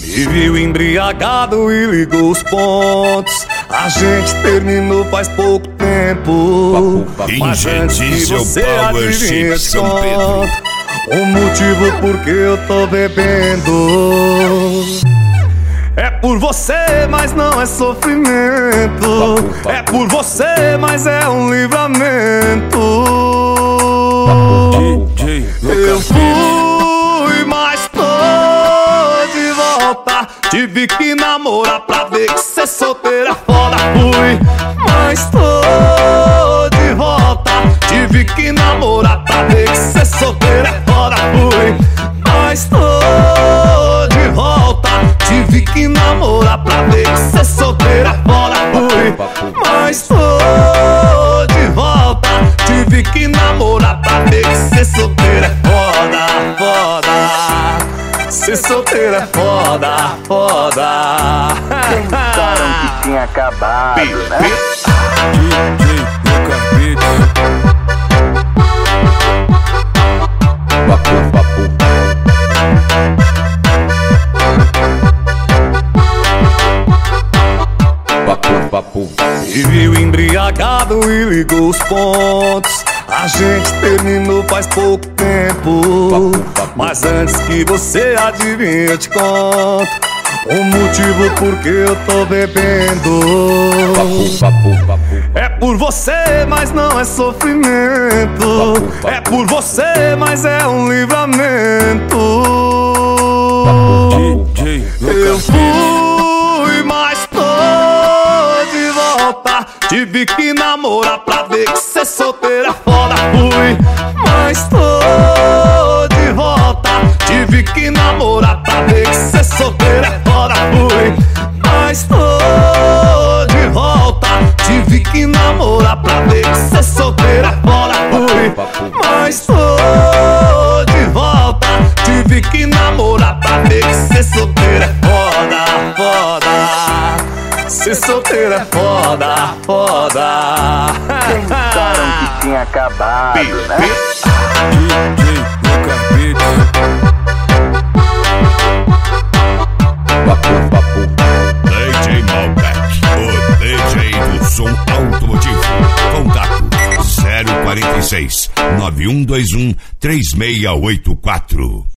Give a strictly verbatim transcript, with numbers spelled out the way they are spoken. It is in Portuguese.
Me viu embriagado e ligou os pontos. A gente terminou faz pouco tempo. Mas antes que você adivinhe, te conto o motivo porque eu tô bebendo. É por você, mas não é sofrimento. É por você, mas é um livramento. Eu fui, mas tô de volta. Tive que namorar pra ver que cê solteira é foda. Fui, mas tô de volta. Tive que namorar pra ver que cê solteira é foda. Fui, mas tô de volta. Tive que namorar pra ver que cê solteira é foda. Fui, mas tô de volta. Tive que namorar pra ver que cê solteira é foda, foda. Ser solteira é foda, foda. Pensaram que tinha acabado, né? D J Lucas Beats. Papo, papo. Papo, papo. Me viu embriagado e ligou os pontos. A gente terminou faz pouco tempo. Papo, papo. Mas antes que você adivinhe, eu te conto o motivo porque eu tô bebendo. Papo, papo, papo. É por você, mas não é sofrimento. Papo, papo. É por você, mas é um livramento. Papo, D J Eu Lucas fui, mas tô de volta. Tive que namorar pra ver que cê solteira é foda. Fui, mas tô de volta. Tive que namorar pra ver que cê solteira é foda. Fui, mas tô de volta. Tive que namorar pra ver que cê solteira é foda. Fui, mas tô de volta. Tive que namorar pra ver que cê solteira é foda, foda. Ser solteira é foda, foda. Pensaram que tinha acabado, né? D J Lucas Beats. Papo, papo. D J Malbec, o D J do som automotivo. Contato zero quarenta e seis, nove um dois um, três seis oito quatro.